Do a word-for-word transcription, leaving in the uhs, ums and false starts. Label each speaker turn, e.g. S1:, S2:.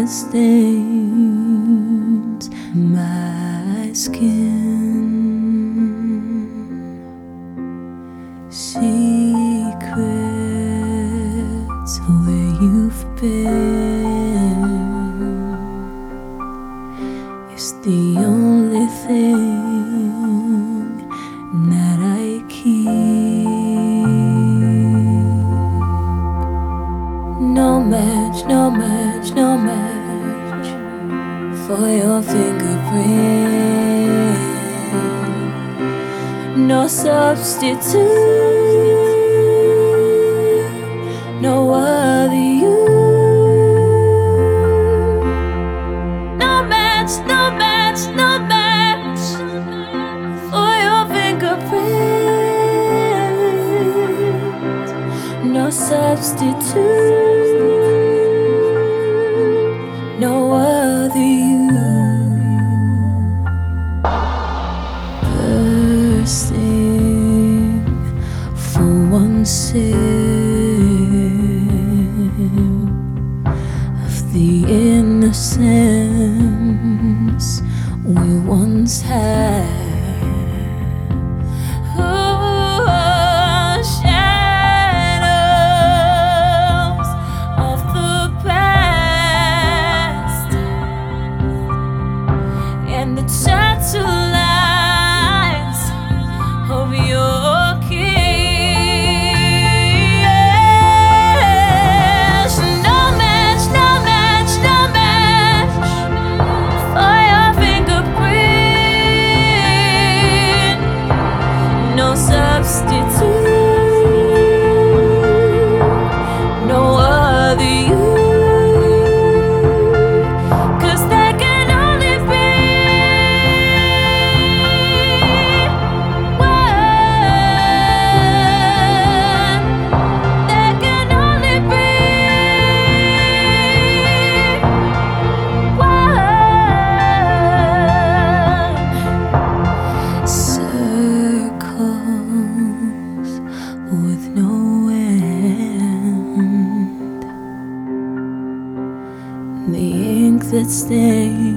S1: stains my skin. Secrets where you've been is the only thing that I keep. No match, no match, no match for your fingerprint. No substitute, no other you. No match, no match, no match for your fingerprint. No substitute, no other you. Bursting for one sip of the innocence we once had. Oh, shadows of the past and the tattoo lines of your kiss. No match, no match, no match for your fingerprint. No substitute, no other you. 'Cause there can only be one. There can only be one. Circles with no end. The ink that stains